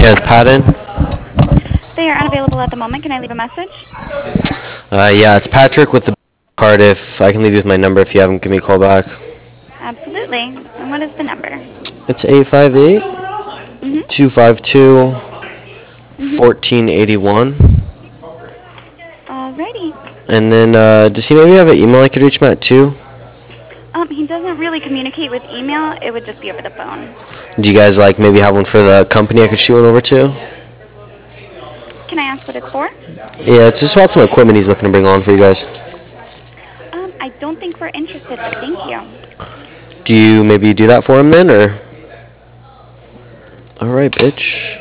Kenneth Patton. They are unavailable at the moment. Can I leave a message? Yeah, it's Patrick with the card. If I can leave you with my number if you haven't, give me a call back. Absolutely. And what is the number? It's 858 Mm-hmm. 252 Mm-hmm. 1481. Alrighty. And then, does he maybe have an email I could reach him at too? He doesn't really communicate with email. It would just be over the phone. Do you guys maybe have one for the company I could shoot one over to? Can I ask what it's for? Yeah, it's just about some equipment he's looking to bring on for you guys. I don't think we're interested, but thank you. Do you maybe do that for him then, or? All right, bitch.